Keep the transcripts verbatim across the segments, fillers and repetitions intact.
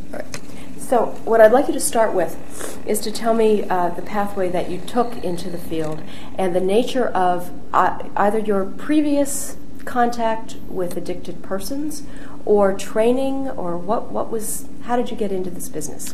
So what I'd like you to start with is to tell me uh, the pathway that you took into the field and the nature of uh, either your previous contact with addicted persons or training, or what, what was, how did you get into this business?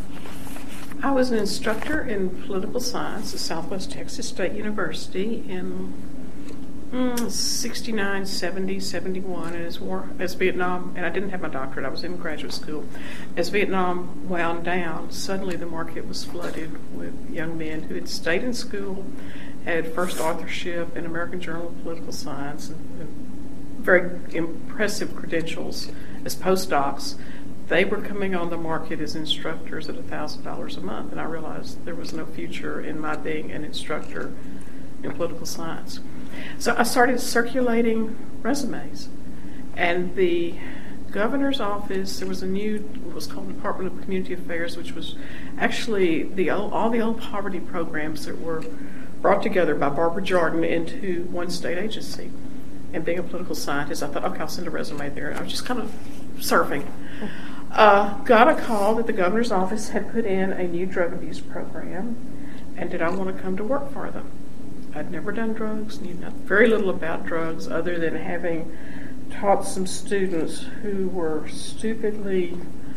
I was an instructor in political science at Southwest Texas State University in mm, sixty-nine, seventy, seventy-one, and as, war, as Vietnam, and I didn't have my doctorate, I was in graduate school. As Vietnam wound down, suddenly the market was flooded with young men who had stayed in school, had first authorship in American Journal of Political Science, and, and very impressive credentials as postdocs. They were coming on the market as instructors at one thousand dollars a month, and I realized there was no future in my being an instructor in political science. So I started circulating resumes, and the governor's office, there was a new, what was called Department of Community Affairs, which was actually the old, all the old poverty programs that were brought together by Barbara Jordan into one state agency. And being a political scientist, I thought, okay, I'll send a resume there. And I was just kind of surfing. Uh, got a call that the governor's office had put in a new drug abuse program, and did I want to come to work for them? I'd never done drugs, knew not, very little about drugs other than having taught some students who were stupidly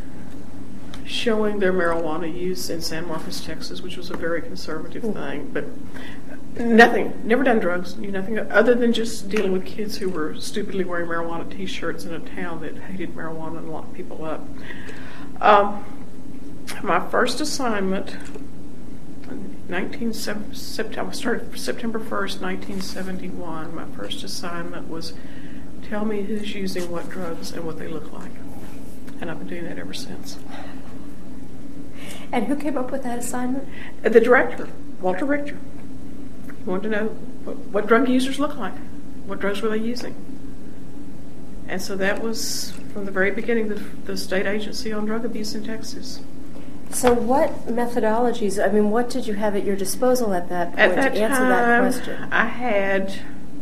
showing their marijuana use in San Marcos, Texas, which was a very conservative thing, but nothing, never done drugs, knew nothing other than just dealing with kids who were stupidly wearing marijuana t-shirts in a town that hated marijuana and locked people up. Um, my first assignment, nineteen September, I started September first, nineteen seventy-one. My first assignment was tell me who's using what drugs and what they look like, and I've been doing that ever since. And who came up with that assignment? The director, Walter Richter. He wanted to know what, what drug users look like. What drugs were they using? And so that was, from the very beginning, the, the state agency on drug abuse in Texas. So what methodologies, I mean, what did you have at your disposal at that point at that to answer time, that question? I had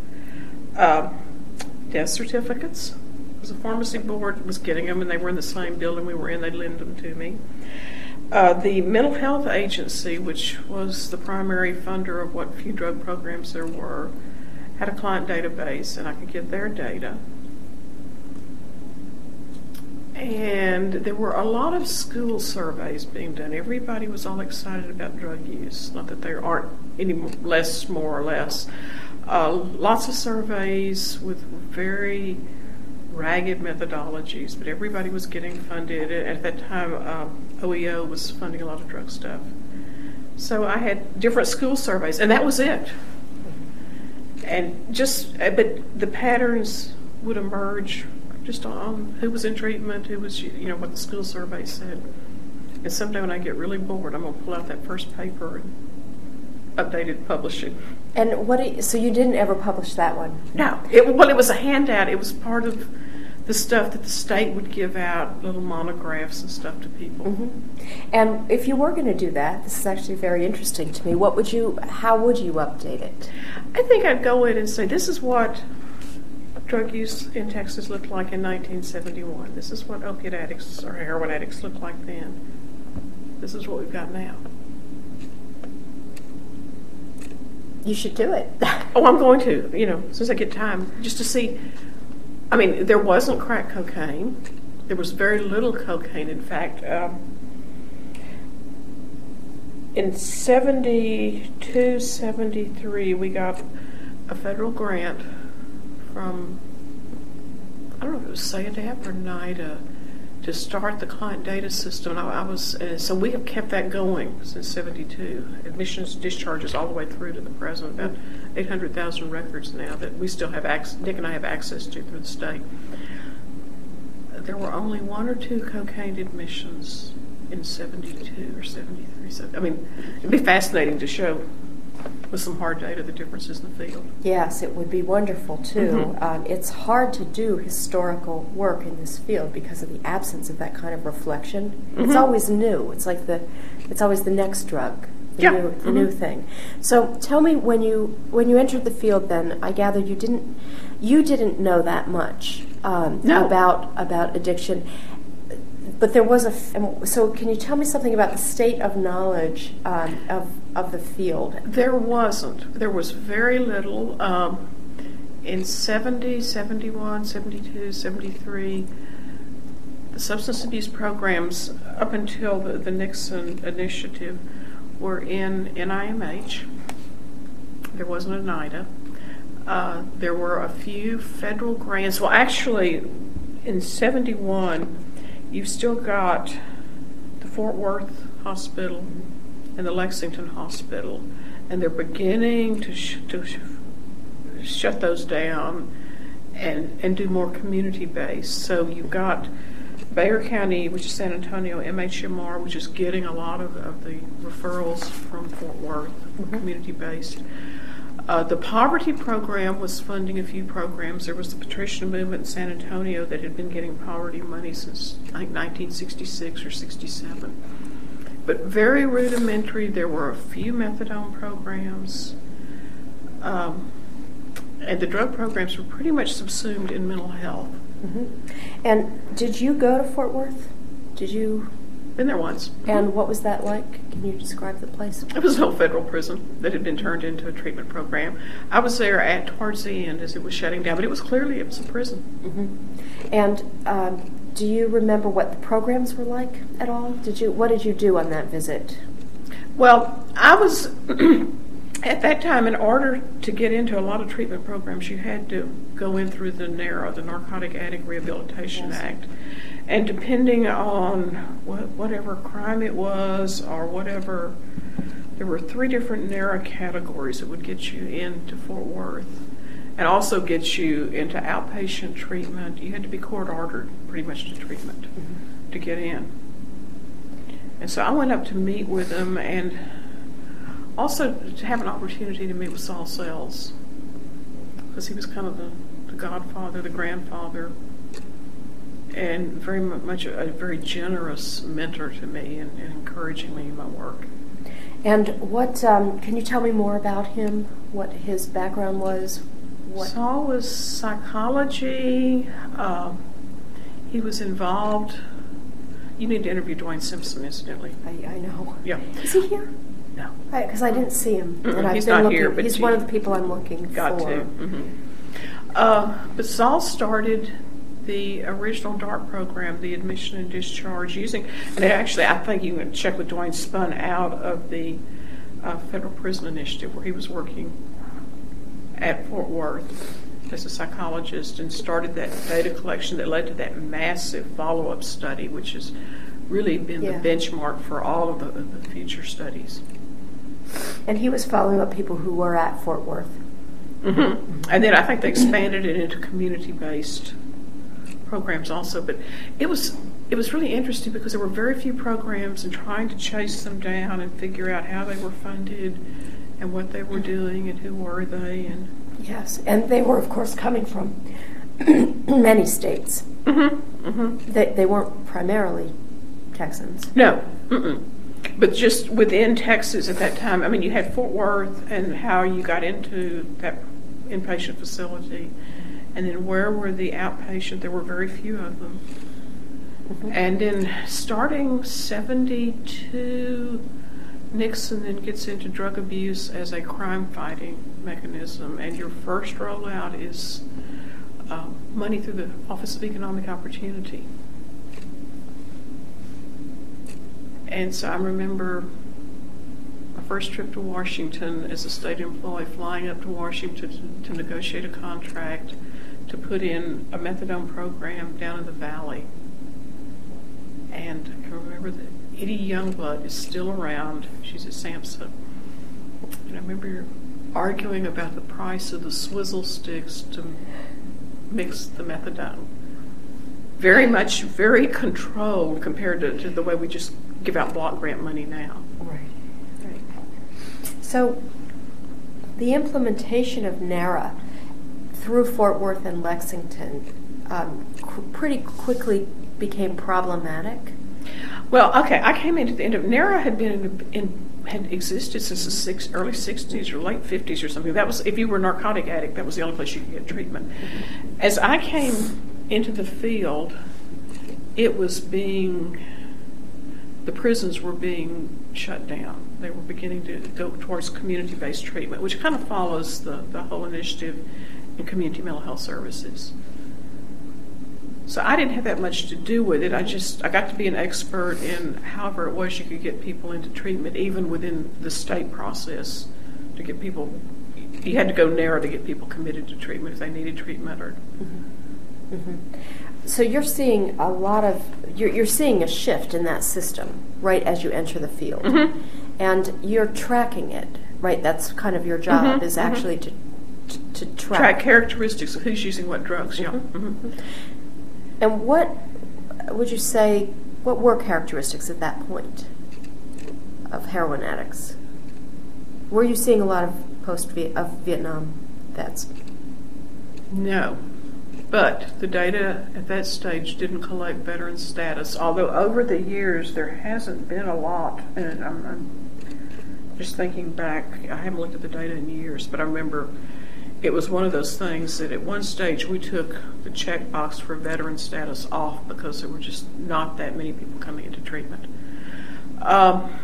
uh, death certificates. Because the pharmacy board was getting them, and they were in the same building we were in. They'd lend them to me. Uh, the mental health agency, which was the primary funder of what few drug programs there were, had a client database, and I could get their data. And there were a lot of school surveys being done. Everybody was all excited about drug use. Not that there aren't any less, more or less. Uh, lots of surveys with very ragged methodologies, but everybody was getting funded. At that time, um, O E O was funding a lot of drug stuff. So I had different school surveys, and that was it. And just, but the patterns would emerge just on who was in treatment, who was, you know, what the school survey said. And someday when I get really bored, I'm going to pull out that first paper and update it, publish it. And what? Do you, so you didn't ever publish that one? No. It, well, it was a handout. It was part of the stuff that the state would give out, little monographs and stuff to people. Mm-hmm. And if you were going to do that, this is actually very interesting to me. What would you? How would you update it? I think I'd go in and say, this is what drug use in Texas looked like in nineteen seventy-one. This is what opiate addicts or heroin addicts looked like then. This is what we've got now. You should do it. Oh, I'm going to, you know, as soon as I get time, just to see. I mean, there wasn't crack cocaine. There was very little cocaine. In fact, um, in seventy-two, seventy-three, we got a federal grant from, I don't know if it was SADAP or NIDA, to start the client data system. I, I was uh, so we have kept that going since seventy-two. Admissions, discharges, all the way through to the present. About eight hundred thousand records now that we still have access. Nick and I have access to through the state. There were only one or two cocaine admissions in seventy-two or seventy-three. So, I mean, it'd be fascinating to show with some hard data the differences in the field. Yes, it would be wonderful too. Mm-hmm. Um, it's hard to do historical work in this field because of the absence of that kind of reflection. Mm-hmm. It's always new. It's like the, it's always the next drug, the, yeah. new, the mm-hmm. new thing. So tell me, when you when you entered the field, then I gather you didn't you didn't know that much um, no. about about addiction. But there was a. F- so, can you tell me something about the state of knowledge um, of of the field? There wasn't. There was very little. Um, in seventy, seventy-one, seventy-two, seventy-three, the substance abuse programs, up until the, the Nixon initiative, were in N I M H. There wasn't a NIDA. Uh, there were a few federal grants. Well, actually, in seventy-one, you've still got the Fort Worth Hospital and the Lexington Hospital, and they're beginning to, sh- to sh- shut those down and, and do more community-based. So you've got Bayer County, which is San Antonio, M H M R, which is getting a lot of, of the referrals from Fort Worth, mm-hmm. community-based. Uh, the poverty program was funding a few programs. There was the Patricia movement in San Antonio that had been getting poverty money since, I think, nineteen sixty-six or sixty-seven. But very rudimentary. There were a few methadone programs. Um, and the drug programs were pretty much subsumed in mental health. Mm-hmm. And did you go to Fort Worth? Did you? Been there once. And what was that like? Can you describe the place? It was an old federal prison that had been turned into a treatment program. I was there at towards the end as it was shutting down, but it was clearly it was a prison. Mm-hmm. And um, do you remember what the programs were like at all? Did you? What did you do on that visit? Well, I was at that time. In order to get into a lot of treatment programs, you had to go in through the NARA, the Narcotic Addict Rehabilitation yes. Act. And depending on what, whatever crime it was or whatever, there were three different NARA categories that would get you into Fort Worth and also get you into outpatient treatment. You had to be court-ordered pretty much to treatment mm-hmm. to get in. And so I went up to meet with them and also to have an opportunity to meet with Saul Sells because he was kind of the, the godfather, the grandfather, and very much a, a very generous mentor to me and, and encouraging me in my work. And what um, can you tell me more about him? What his background was? What? Saul was psychology. Uh, he was involved. You need to interview Dwayne Simpson, incidentally. I, I know. Yeah. Is he here? No. Because I, I didn't see him. Mm-mm, and I've he's been not looking, here, but he's you one of the people I'm looking got for. to. Mm-hmm. Uh, but Saul started the original DART program, the admission and discharge, using, and actually I think you can check with Dwayne, spun out of the uh, Federal Prison Initiative where he was working at Fort Worth as a psychologist and started that data collection that led to that massive follow-up study, which has really been yeah. the benchmark for all of the, of the future studies. And he was following up people who were at Fort Worth. Mm-hmm. And then I think they expanded it into community-based programs also, but it was it was really interesting because there were very few programs and trying to chase them down and figure out how they were funded and what they were doing and who were they. And yes, and they were of course coming from many states. Mm-hmm. Mm-hmm. They, they weren't primarily Texans. No, mm-mm. But just within Texas at that time, I mean, you had Fort Worth and how you got into that inpatient facility. And then where were the outpatient? There were very few of them. Mm-hmm. And then starting seventy-two, Nixon then gets into drug abuse as a crime-fighting mechanism. And your first rollout is uh, money through the Office of Economic Opportunity. And so I remember my first trip to Washington as a state employee, flying up to Washington to, to negotiate a contract to put in a methadone program down in the valley. And I can remember that Edie Youngblood is still around. She's at SAMHSA. And I remember arguing about the price of the swizzle sticks to mix the methadone. Very much, very controlled compared to, to the way we just give out block grant money now. Right. Right. So the implementation of NARA through Fort Worth and Lexington um, qu- pretty quickly became problematic. Well, okay, I came into the end of NARA had been in, in had existed since the six, early sixties or late fifties or something. That was if you were a narcotic addict, that was the only place you could get treatment. As I came into the field, it was being, the prisons were being shut down. They were beginning to go towards community-based treatment, which kind of follows the, the whole initiative in community mental health services. So I didn't have that much to do with it. I just, I got to be an expert in however it was you could get people into treatment, even within the state process, to get people, you had to go narrow to get people committed to treatment if they needed treatment. Or mm-hmm. Mm-hmm. So you're seeing a lot of, you're, you're seeing a shift in that system right as you enter the field. Mm-hmm. And you're tracking it, right? That's kind of your job, mm-hmm. is actually to, to, to track. Track characteristics of who's using what drugs, mm-hmm. yeah. Mm-hmm. And what would you say, what were characteristics at that point of heroin addicts? Were you seeing a lot of post-Vietnam vets? No. But the data at that stage didn't collect veteran status, although over the years there hasn't been a lot. And I'm, I'm just thinking back, I haven't looked at the data in years, but I remember it was one of those things that at one stage we took the checkbox for veteran status off because there were just not that many people coming into treatment. Um,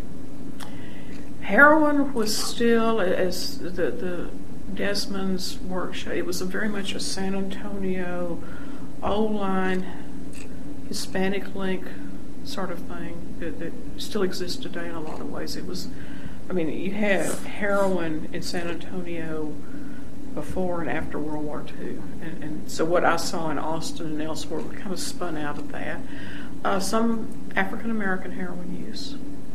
heroin was still, as the, the Desmond's work showed, it was a very much a San Antonio, old line, Hispanic link sort of thing that, that still exists today in a lot of ways. It was, I mean, you had heroin in San Antonio before and after World War Two. And, and so what I saw in Austin and elsewhere kind of spun out of that. Uh, some African-American heroin use.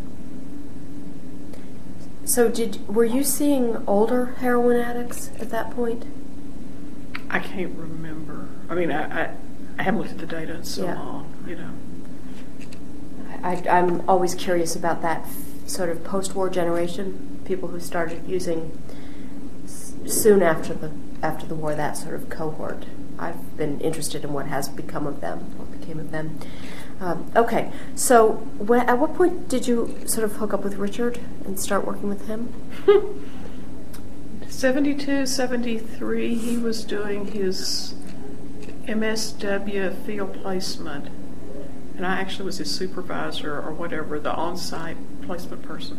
So did were you seeing older heroin addicts at that point? I can't remember. I mean, I, I, I haven't looked at the data in so yeah. long, you know. I, I'm always curious about that sort of post-war generation, people who started using soon after the after the war, that sort of cohort. I've been interested in what has become of them, what became of them. Um, okay, so when, at what point did you sort of hook up with Richard and start working with him? seventy-two, seventy-three, he was doing his M S W field placement, and I actually was his supervisor or whatever, the on-site placement person.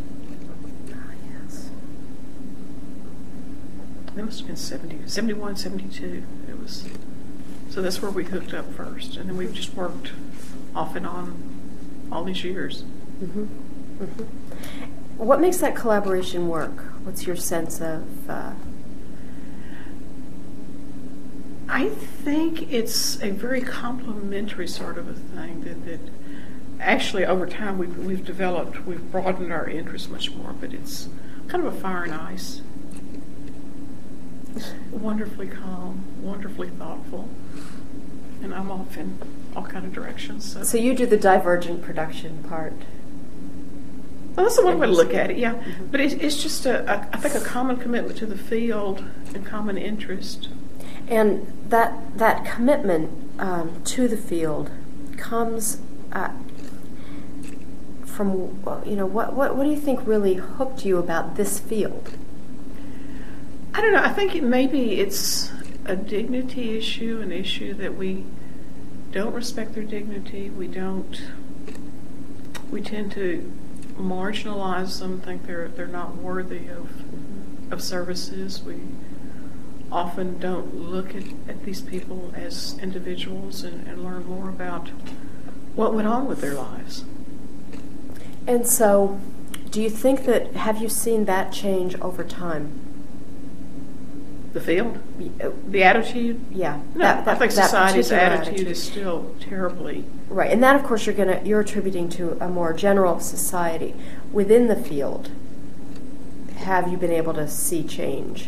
It must have been seventy, seventy-one, seventy-two. It was, so that's where we hooked up first, and then we've just worked off and on all these years. Mm-hmm. Mm-hmm. What makes that collaboration work? What's your sense of? Uh... I think it's a very complementary sort of a thing that, that actually over time we've, we've developed, we've broadened our interest much more, but it's kind of a fire and ice. Wonderfully calm, wonderfully thoughtful, and I'm off in all kind of directions. So, so you do the divergent production part. Well, that's the one way to look at it, yeah. Mm-hmm. But it, it's just a, a, I think, a common commitment to the field and common interest. And that that commitment um, to the field comes uh, from, you know, what, what what do you think really hooked you about this field? I don't know. I think it maybe it's a dignity issue, an issue that we don't respect their dignity. We don't. We tend to marginalize them, think they're they're not worthy of of services. We often don't look at, at these people as individuals and, and learn more about what went on with their lives. And so, do you think that, have you seen that change over time? The field? The attitude? Yeah. No, that, that, I think society's attitude, attitude is still terribly... Right, and that, of course, you're gonna you're attributing to a more general society. Within the field, have you been able to see change?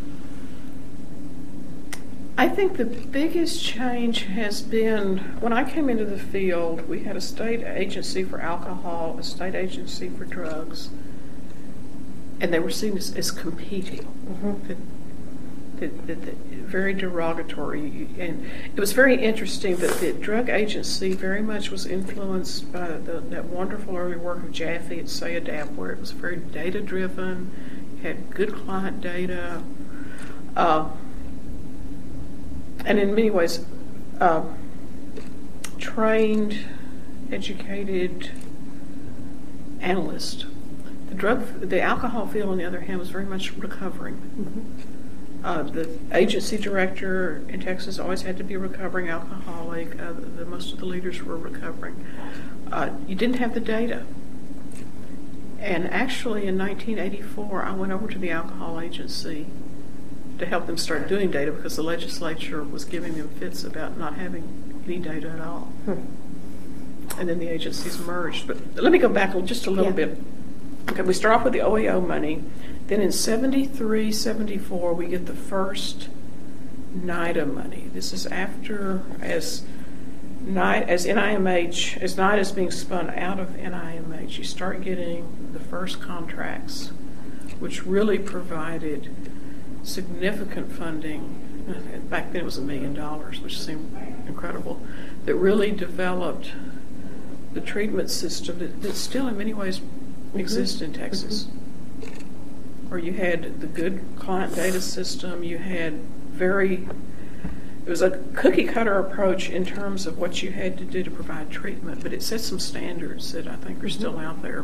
I think the biggest change has been, when I came into the field, we had a state agency for alcohol, a state agency for drugs, and they were seen as, as competing. Mm-hmm. That, that, that, that, very derogatory. And it was very interesting that the drug agency very much was influenced by the, that wonderful early work of Jaffe at SAYADAP, where it was very data-driven, had good client data, uh, and in many ways, uh, trained, educated analyst. The drug, the alcohol field, on the other hand, was very much recovering. Mm-hmm. Uh, the agency director in Texas always had to be a recovering alcoholic. Uh, the, the, most of the leaders were recovering. Uh, you didn't have the data. And actually, in nineteen eighty-four, I went over to the alcohol agency to help them start doing data because the legislature was giving them fits about not having any data at all. Hmm. And then the agencies merged. But let me go back just a little yeah. bit. Okay, we start off with the O E O money. Then in seventy-three, seventy-four, we get the first NIDA money. This is after, as NIDA, as N I M H, as NIDA is being spun out of N I M H, you start getting the first contracts, which really provided significant funding. Back then it was a million dollars, which seemed incredible, that really developed the treatment system that, that still in many ways mm-hmm. exists in Texas. Mm-hmm. Where you had the good client data system, you had very, it was a cookie cutter approach in terms of what you had to do to provide treatment, but it set some standards that I think are still out there.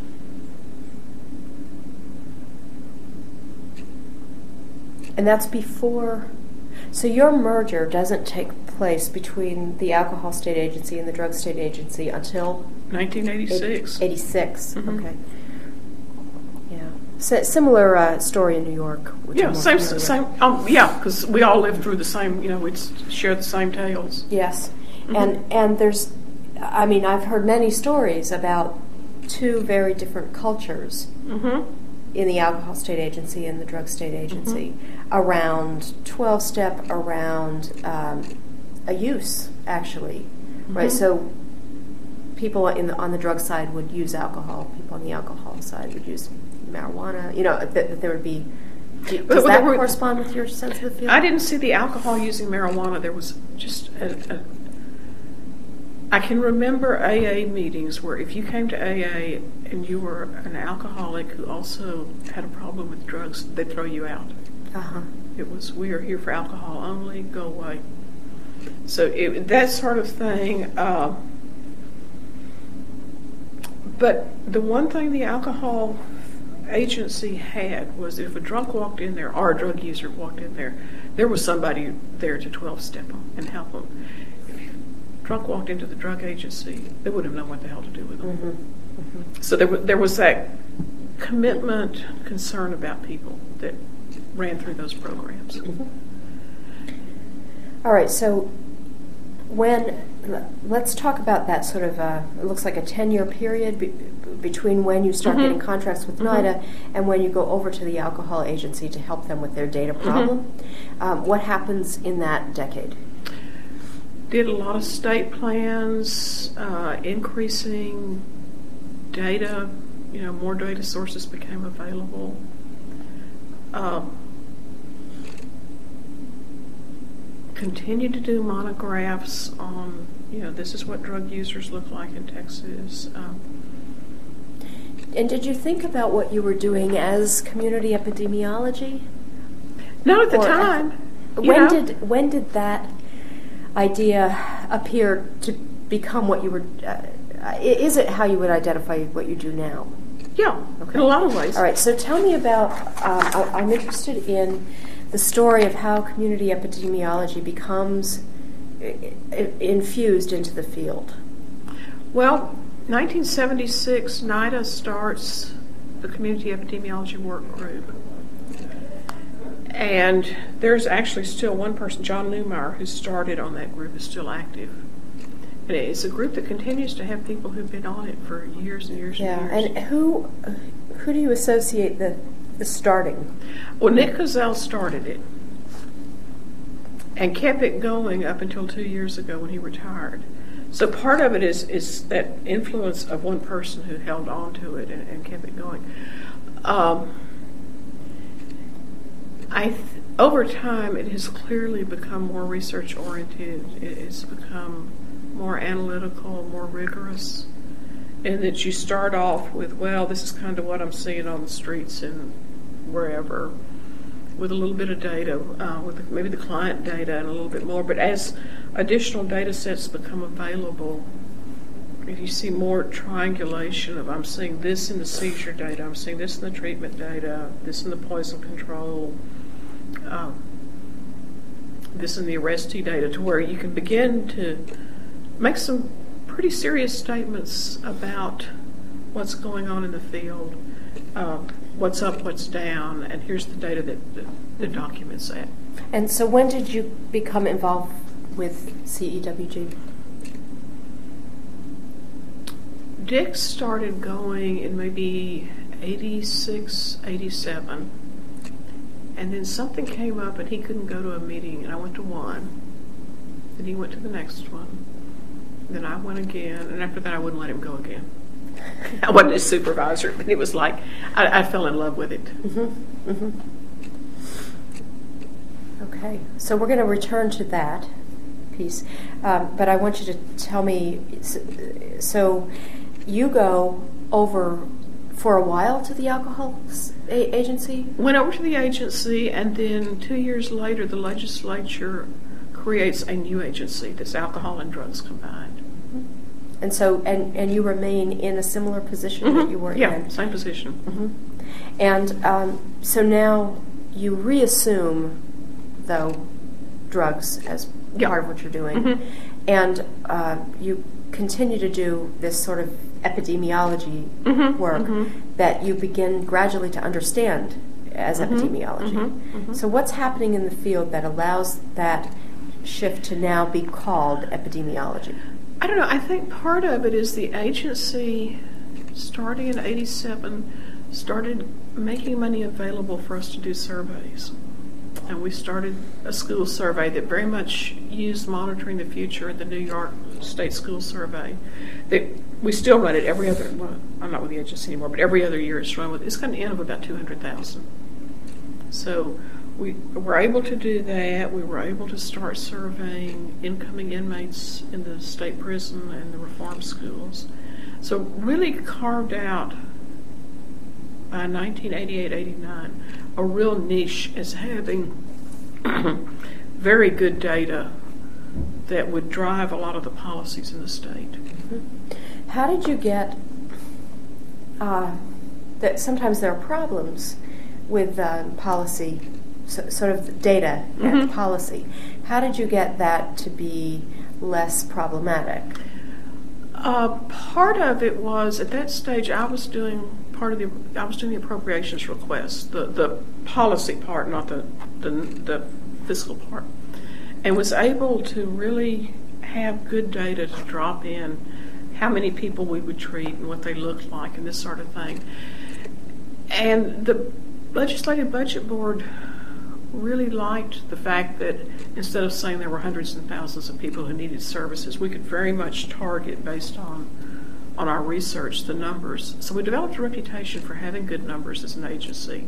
And that's before, so your merger doesn't take place between the Alcohol State Agency and the Drug State Agency until? nineteen eighty-six. eighty-six, mm-hmm. Okay. Yeah. So, similar uh, story in New York. Yeah, same, same. Um, yeah, because we all lived through the same, you know, we'd share the same tales. Yes. Mm-hmm. And, and there's, I mean, I've heard many stories about two very different cultures. Mm-hmm. In the Alcohol State Agency and the Drug State Agency, mm-hmm. around twelve-step, around um, a use, actually, mm-hmm. right? So people in the, on the drug side would use alcohol. People on the alcohol side would use marijuana. You know, that, that there would be. Does but, that were, correspond with your sense of the field? I didn't see the alcohol using marijuana. There was just a, a I can remember A A meetings where if you came to A A and you were an alcoholic who also had a problem with drugs, they'd throw you out. Uh-huh. It was, we are here for alcohol only, go away. So it, that sort of thing. Uh, but the one thing the alcohol agency had was that if a drunk walked in there, or a drug user walked in there, there was somebody there to twelve-step them and help them. Drunk walked into the drug agency, they wouldn't have known what the hell to do with them. Mm-hmm. Mm-hmm. So there was, there was that commitment, concern about people that ran through those programs. Mm-hmm. All right, so when, let's talk about that sort of, uh, it looks like a ten-year period be, between when you start mm-hmm. getting contracts with mm-hmm. NIDA and when you go over to the alcohol agency to help them with their data problem. Mm-hmm. Um, what happens in that decade? Did a lot of state plans, uh, increasing data, you know, more data sources became available. Um, continued to do monographs on, you know, this is what drug users look like in Texas. Um, and did you think about what you were doing as community epidemiology? Not at the or time. At, when know? did when did that idea appear to become what you were? Uh, is it how you would identify what you do now? Yeah, okay. In a lot of ways. All right, so tell me about, uh, I'm interested in the story of how community epidemiology becomes infused into the field. Well, nineteen seventy-six, NIDA starts the Community Epidemiology Work Group. And there's actually still one person, John Newmeyer, who started on that group, is still active. And it's a group that continues to have people who've been on it for years and years yeah, and years. And who who do you associate the, the starting? Well, Nick Cozell started it and kept it going up until two years ago when he retired. So part of it is, is that influence of one person who held on to it and, and kept it going. Um, I th- over time, it has clearly become more research-oriented. It has become more analytical, more rigorous, and that you start off with, well, this is kind of what I'm seeing on the streets and wherever, with a little bit of data, uh, with maybe the client data and a little bit more. But as additional data sets become available, if you see more triangulation of I'm seeing this in the seizure data, I'm seeing this in the treatment data, this in the poison control, um, this in the arrestee data, to where you can begin to make some pretty serious statements about what's going on in the field, uh, what's up, what's down, and here's the data that, that, that documents that. And so when did you become involved with C E W G? Dick started going in maybe eighty-six, eighty-seven, and then something came up and he couldn't go to a meeting, and I went to one, then he went to the next one, then I went again, and after that I wouldn't let him go again. I wasn't his supervisor, but it was like, I, I fell in love with it. Mm-hmm. Mm-hmm. Okay, so we're going to return to that piece, um, but I want you to tell me, so you go over for a while to the alcohol a- agency? Went over to the agency, and then two years later the legislature creates a new agency that's alcohol and drugs combined. And so, and, and you remain in a similar position Mm-hmm. that you were yeah, in? Yeah, same position. Mm-hmm. And um, so now you reassume, though, drugs as yeah. part of what you're doing. Mm-hmm. And uh, you continue to do this sort of epidemiology mm-hmm. work mm-hmm. that you begin gradually to understand as mm-hmm. epidemiology. Mm-hmm. Mm-hmm. So what's happening in the field that allows that shift to now be called epidemiology? I don't know. I think part of it is the agency, starting in eighty-seven, started making money available for us to do surveys. And we started a school survey that very much used Monitoring the Future, the New York State School Survey. That we still run it every other, well, I'm not with the agency anymore, but every other year it's run with, it's going to end with about two hundred thousand. So we were able to do that. We were able to start surveying incoming inmates in the state prison and the reform schools. So really carved out by nineteen eighty-eight eighty-nine a real niche as having very good data that would drive a lot of the policies in the state. Mm-hmm. How did you get uh, that sometimes there are problems with uh, policy, so, sort of data mm-hmm. and policy. How did you get that to be less problematic? Uh, part of it was, at that stage, I was doing part of the I was doing the appropriations requests, the the policy part, not the the, the fiscal part, and was able to really have good data to drop in how many people we would treat and what they looked like and this sort of thing. And the Legislative Budget Board really liked the fact that instead of saying there were hundreds and thousands of people who needed services, we could very much target based on on our research the numbers. So we developed a reputation for having good numbers as an agency,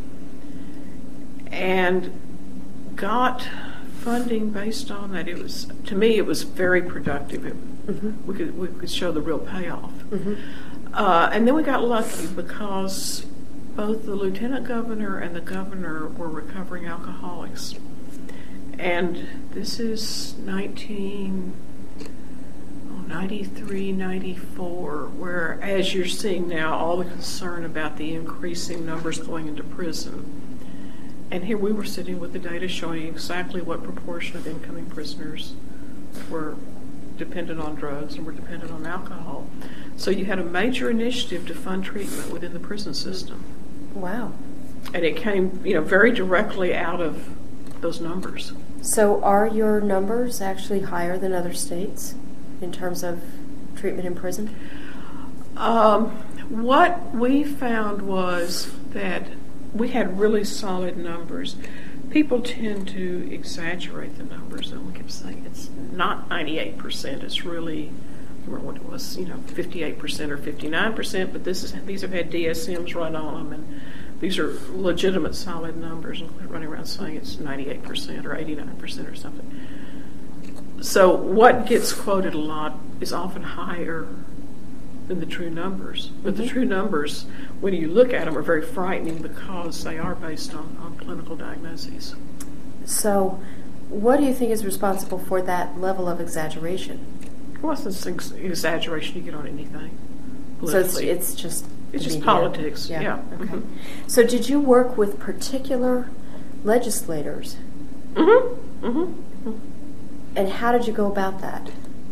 and got funding based on that. It was, to me, it was very productive. It, mm-hmm. We could we could show the real payoff. Mm-hmm. Uh, and then we got lucky because both the lieutenant governor and the governor were recovering alcoholics. And this is nineteen ninety-three, ninety-four, where, as you're seeing now, all the concern about the increasing numbers going into prison. And here we were sitting with the data showing exactly what proportion of incoming prisoners were dependent on drugs and were dependent on alcohol. So you had a major initiative to fund treatment within the prison system. Wow. And it came, you know, very directly out of those numbers. So are your numbers actually higher than other states in terms of treatment in prison? Um, what we found was that we had really solid numbers. People tend to exaggerate the numbers, and we kept saying it's not ninety-eight percent. It's really, I remember what it was, you know, fifty-eight percent or fifty-nine percent, but this is these have had D S Ms run on them, and these are legitimate solid numbers, and we're running around saying it's ninety-eight percent or eighty-nine percent or something. So what gets quoted a lot is often higher than the true numbers. But Mm-hmm. the true numbers, when you look at them, are very frightening because they are based on, on clinical diagnoses. So, what do you think is responsible for that level of exaggeration? Well, it's an ex- exaggeration you get on anything. So it's, politically. it's just It's the just media. politics, yeah. Okay. Mhm. So, did you work with particular legislators, Mm-hmm. Mm-hmm. and how did you go about that?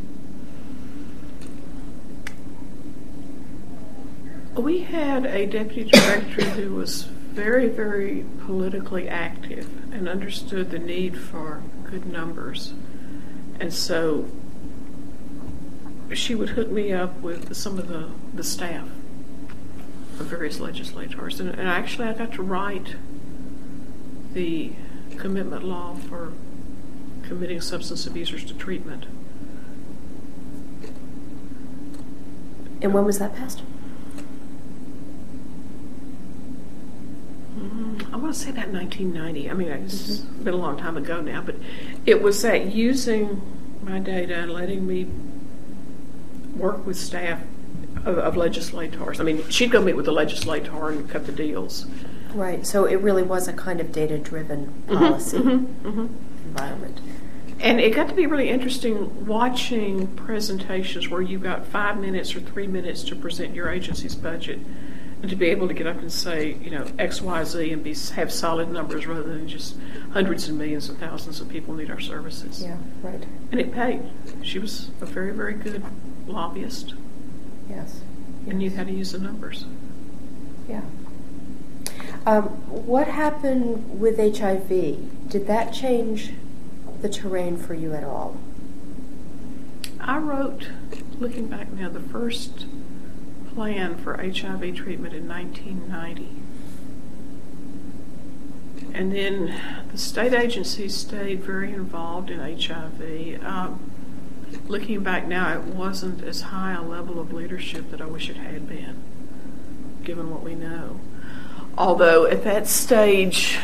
We had a deputy director who was very, very politically active and understood the need for good numbers. And so she would hook me up with some of the, the staff of various legislators. And, and actually I got to write the commitment law for committing substance abusers to treatment. And when was that passed? I want to say that nineteen ninety. I mean, it's mm-hmm. been a long time ago now, but it was that using my data and letting me work with staff of, of legislators. I mean, she'd go meet with the legislator and cut the deals. Right. So it really was a kind of data-driven policy mm-hmm, mm-hmm. environment. And it got to be really interesting watching presentations where you got five minutes or three minutes to present your agency's budget. And to be able to get up and say, you know, X, Y, Z, and be have solid numbers rather than just hundreds and millions and thousands of people need our services. Yeah, right. And it paid. She was a very, very good lobbyist. Yes. And knew how to use the numbers. Yeah. Um, what happened with H I V? Did that change the terrain for you at all? I wrote, looking back now, the first plan for H I V treatment in nineteen ninety. And then the state agencies stayed very involved in H I V. Um, looking back now, it wasn't as high a level of leadership that I wish it had been, given what we know. Although at that stage,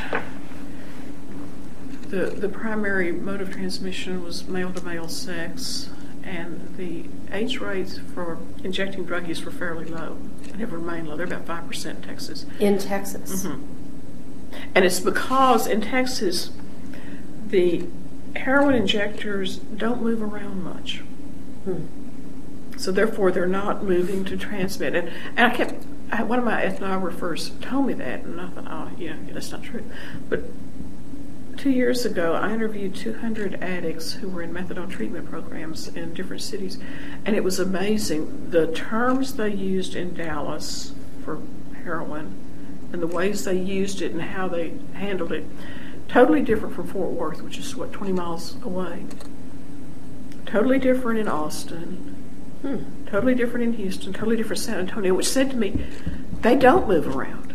the, the primary mode of transmission was male-to-male sex, and the age rates for injecting drug use were fairly low and have remained low. They're about five percent in Texas. In Texas? Mm-hmm. And it's because in Texas, the heroin injectors don't move around much. Hmm. So therefore, they're not moving to transmit. And, and I kept, I, one of my ethnographers told me that, and I thought, oh, yeah, yeah, that's not true. But two years ago, I interviewed two hundred addicts who were in methadone treatment programs in different cities, and it was amazing. The terms they used in Dallas for heroin and the ways they used it and how they handled it, totally different from Fort Worth, which is, what, twenty miles away. Totally different in Austin. Hmm. Totally different in Houston. Totally different in San Antonio, which said to me, they don't move around.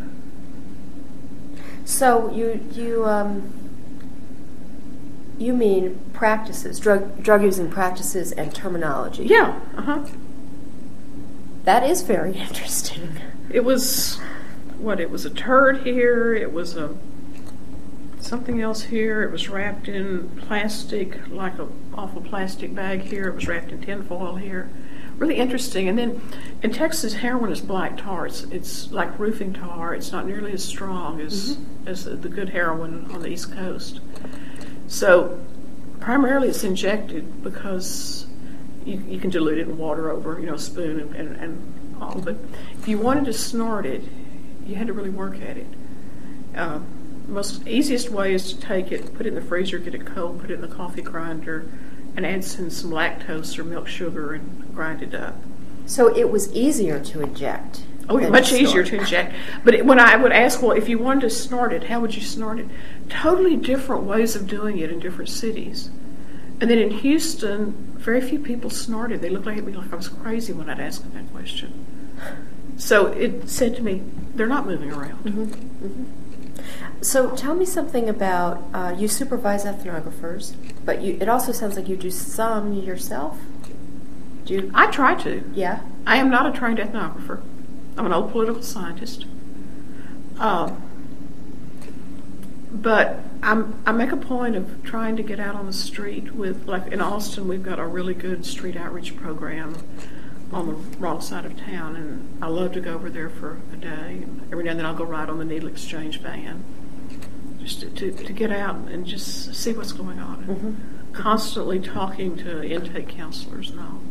So you you um, you mean practices, drug drug using practices and terminology? Yeah. Uh huh. That is very interesting. It was what? It was a turd here. It was a something else here. It was wrapped in plastic, like a awful plastic bag here. It was wrapped in tinfoil here. Really interesting. And then in Texas, heroin is black tar. It's, it's like roofing tar. It's not nearly as strong as mm-hmm. as the good heroin on the East Coast. So primarily it's injected because you, you can dilute it in water over, you know, a spoon and, and, and all. But if you wanted to snort it, you had to really work at it. Uh, the most easiest way is to take it, put it in the freezer, get it cold, put it in the coffee grinder, and add some, some lactose or milk sugar and grind it up. So it was easier to inject. Oh, yeah, much easier to inject. But it, when I would ask, well, if you wanted to snort it, how would you snort it? Totally different ways of doing it in different cities. And then in Houston, very few people snorted. They looked at me like I was crazy when I'd ask them that question. So it said to me, they're not moving around. Mm-hmm. Mm-hmm. So tell me something about, uh, you supervise ethnographers, but you, it also sounds like you do some yourself. Do you? I try to. Yeah? I am not a trained ethnographer. I'm an old political scientist. Uh, but I'm, I make a point of trying to get out on the street with, like in Austin, we've got a really good street outreach program on the wrong side of town, and I love to go over there for a day. Every now and then I'll go ride on the needle exchange van, just to, to, to get out and just see what's going on. Mm-hmm. Constantly talking to intake counselors and all.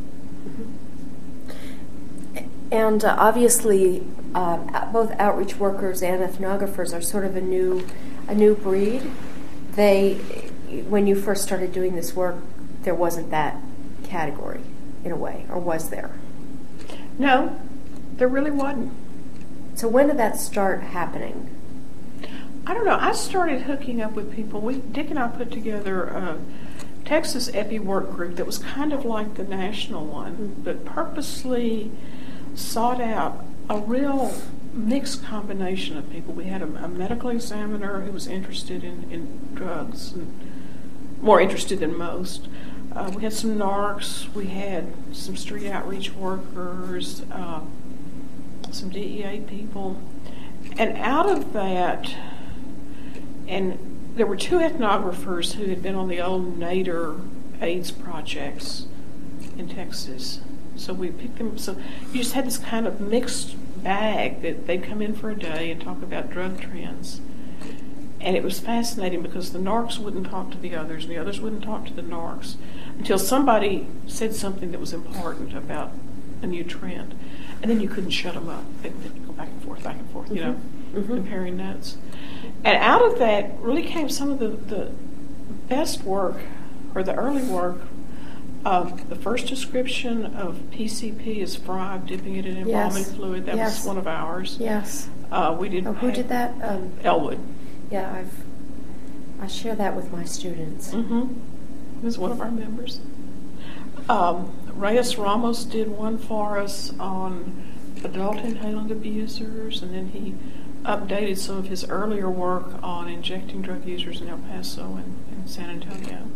Mm-hmm. And uh, obviously, uh, both outreach workers and ethnographers are sort of a new, a new breed. They, when you first started doing this work, there wasn't that category, in a way, or was there? No, there really wasn't. So when did that start happening? I don't know. I started hooking up with people. We, Dick and I put together a Texas Epi work group that was kind of like the national one, mm-hmm. but purposely sought out a real mixed combination of people. We had a, a medical examiner who was interested in, in drugs, and more interested than most. Uh, we had some narcs, we had some street outreach workers, uh, some D E A people. And out of that, and there were two ethnographers who had been on the old Nader AIDS projects in Texas. So we picked them. So you just had this kind of mixed bag that they'd come in for a day and talk about drug trends. And it was fascinating because the narcs wouldn't talk to the others, and the others wouldn't talk to the narcs until somebody said something that was important about a new trend. And then you couldn't shut them up. They'd, they'd go back and forth, back and forth, you mm-hmm. know, mm-hmm. comparing notes. And out of that really came some of the, the best work, or the early work, of the first description of P C P as fried, dipping it in embalming yes. fluid. That yes. was one of ours. Yes. Uh, we did. Oh, who did that? Um, Elwood. Yeah, I've I share that with my students. Mm-hmm. He was one of our members. Um, Reyes Ramos did one for us on adult inhalant abusers, and then he updated some of his earlier work on injecting drug users in El Paso and, and San Antonio.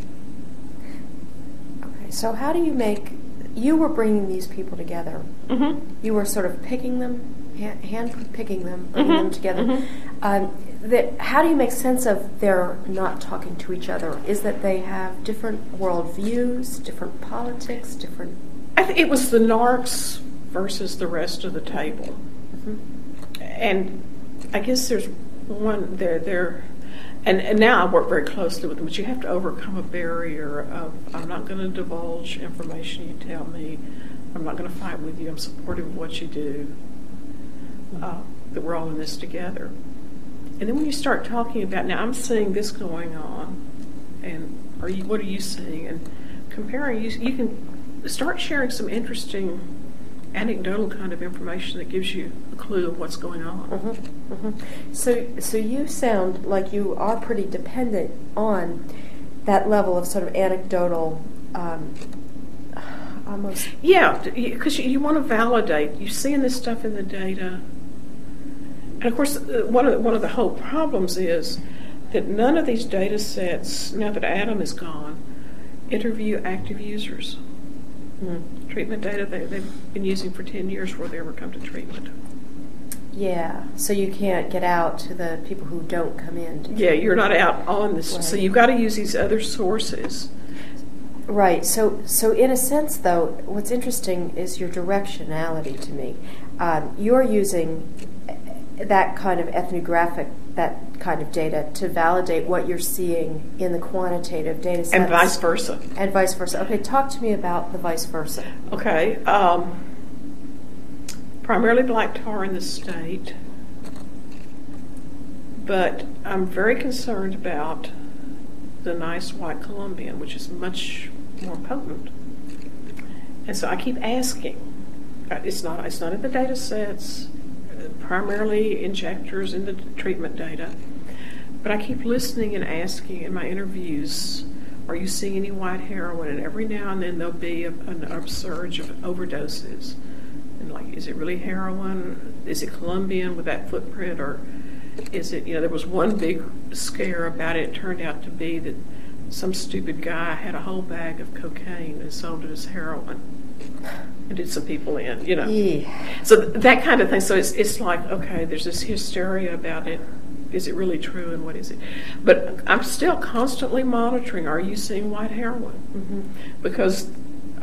Okay, so how do you make, you were bringing these people together. Mm-hmm. You were sort of picking them, hand, hand picking them, bringing mm-hmm. them together. Mm-hmm. Um, that, how do you make sense of their not talking to each other? Is that they have different worldviews, different politics, different... I think it was the narcs versus the rest of the table. Mm-hmm. And I guess there's one there, there and, and now I work very closely with them, but you have to overcome a barrier of, I'm not going to divulge information you tell me, I'm not going to fight with you, I'm supportive of what you do, uh, that we're all in this together. And then when you start talking about, now I'm seeing this going on, and are you, what are you seeing? And comparing, you, you can start sharing some interesting anecdotal kind of information that gives you a clue of what's going on. Mm-hmm, mm-hmm. So, so you sound like you are pretty dependent on that level of sort of anecdotal, um, almost. Yeah, because you, you want to validate. You're seeing this stuff in the data, and of course, one of the, one of the whole problems is that none of these data sets, now that Adam is gone, interview active users. Mm. Treatment data they, they've been using for ten years before they ever come to treatment. Yeah, so you can't get out to the people who don't come in. To yeah, you're not out on this. Right. So you've got to use these other sources. Right. So, so in a sense, though, what's interesting is your directionality to me. Um, you're using that kind of ethnographic, that kind of data to validate what you're seeing in the quantitative data sets. And vice versa. And vice versa. Okay, talk to me about the vice versa. Okay. Um, primarily black tar in the state, but I'm very concerned about the nice white Colombian, which is much more potent. And so I keep asking. It's not, it's not in the data sets, primarily injectors in the treatment data. But I keep listening and asking in my interviews, are you seeing any white heroin? And every now and then there'll be a, an upsurge of overdoses. And like, is it really heroin? Is it Colombian with that footprint? Or is it, you know, there was one big scare about it. It turned out to be that some stupid guy had a whole bag of cocaine and sold it as heroin. And did some people in, you know. Yeah. So th- that kind of thing. So it's it's like, okay, there's this hysteria about it. Is it really true, and what is it? But I'm still constantly monitoring. Are you seeing white heroin? Mm-hmm. Because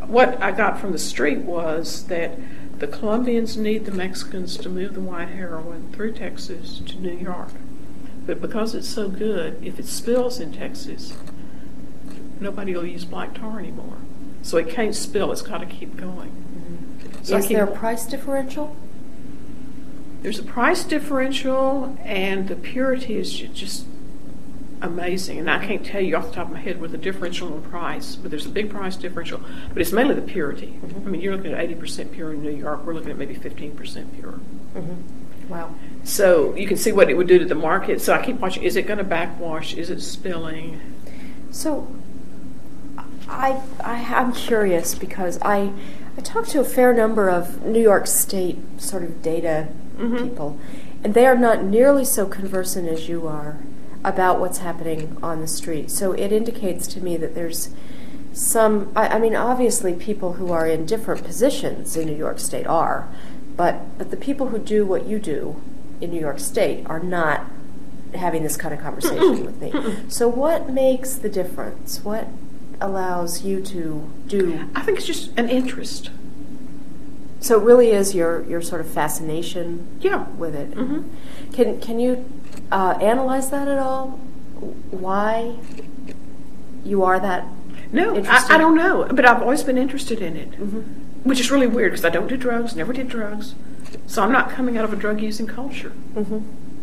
what I got from the street was that the Colombians need the Mexicans to move the white heroin through Texas to New York. But because it's so good, if it spills in Texas, nobody will use black tar anymore. So it can't spill, it's got to keep going. Mm-hmm. So Is keep, there a price differential? There's a price differential, and the purity is just amazing. And I can't tell you off the top of my head what the differential in price, but there's a big price differential. But it's mainly the purity. Mm-hmm. I mean, you're looking at eighty percent pure in New York. We're looking at maybe fifteen percent pure. Mm-hmm. Wow. So you can see what it would do to the market. So I keep watching. Is it going to backwash? Is it spilling? So I, I I'm curious because I I talked to a fair number of New York State sort of data mm-hmm. people, and they are not nearly so conversant as you are about what's happening on the street. So it indicates to me that there's some, I, I mean, obviously people who are in different positions in New York State are, but, but the people who do what you do in New York State are not having this kind of conversation with me. So what makes the difference? What allows you to do? I think it's just an interest. So it really is your, your sort of fascination yeah. with it. Mm-hmm. Can can you uh, analyze that at all? Why you are that No, interested? I, I don't know, but I've always been interested in it, Mm-hmm. which is really weird because I don't do drugs, never did drugs, so I'm not coming out of a drug-using culture. Mm-hmm.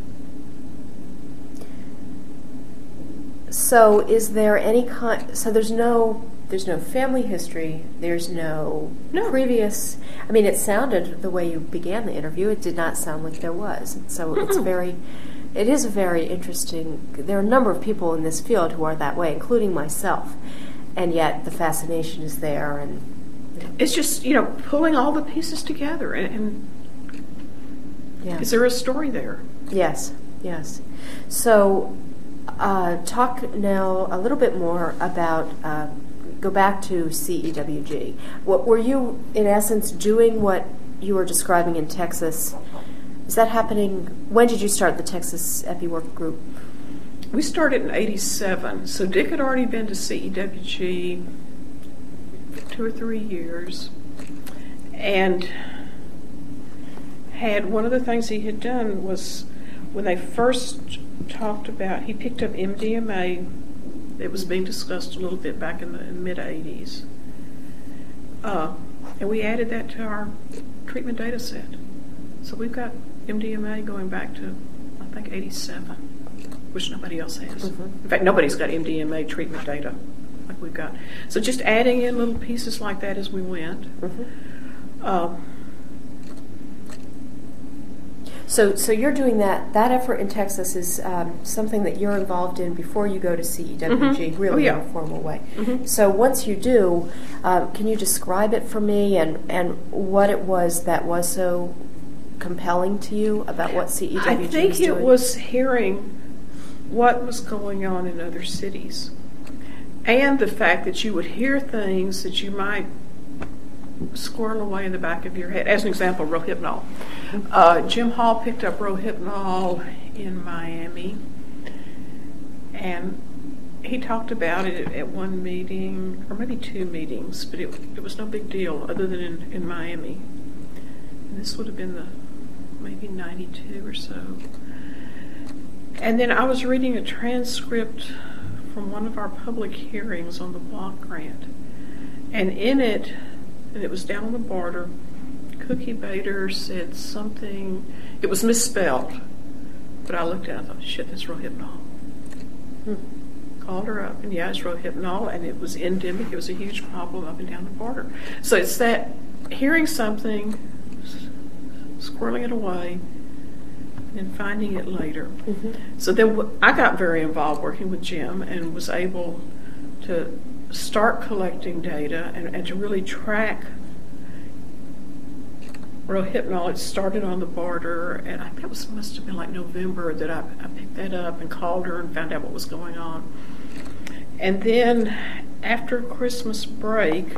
So is there any kind, so there's no, there's no family history, there's no, no previous, I mean, it sounded, the way you began the interview, it did not sound like there was. So Mm-mm. it's very, it is very interesting. There are a number of people in this field who are that way, including myself, and yet the fascination is there. And it's just, you know, pulling all the pieces together, and, and yeah. Is there a story there? Yes, yes. So uh, talk now a little bit more about, uh, go back to C E W G. What were you, in essence, doing what you were describing in Texas? Is that happening? When did you start the Texas Epi Work Group? We started in eighty-seven, so Dick had already been to C E W G for two or three years, and had one of the things he had done was when they first talked about, he picked up M D M A. It was being discussed a little bit back in the mid eighties, uh, and we added that to our treatment data set. So we've got M D M A going back to, I think, eighty-seven, which nobody else has. Mm-hmm. In fact, nobody's got M D M A treatment data like we've got. So just adding in little pieces like that as we went. Mm-hmm. Um, So, so you're doing that. That effort in Texas is um, something that you're involved in before you go to C E W G, mm-hmm. really oh, yeah. in a formal way. Mm-hmm. So once you do, um, can you describe it for me and, and what it was that was so compelling to you about what C E W G I think was it doing? was hearing what was going on in other cities, and the fact that you would hear things that you might squirrel away in the back of your head. As an example, Rohypnol. Uh, Jim Hall picked up Rohypnol in Miami, and he talked about it at one meeting, or maybe two meetings, but it, it was no big deal other than in, in Miami. And this would have been the maybe ninety-two or so. And then I was reading a transcript from one of our public hearings on the block grant, and in it, and it was down on the border, Cookie Bader said something, it was misspelled, but I looked at it and I thought, shit, that's Rohypnol. Hmm. Called her up, and yeah, it's Rohypnol, and it was endemic, it was a huge problem up and down the border. So it's that hearing something, squirreling it away, and finding it later. Mm-hmm. So then w- I got very involved working with Jim and was able to start collecting data and, and to really track Rohypnol. It started on the border, and I think it was, must have been like November that I, I picked that up and called her and found out what was going on. And then after Christmas break,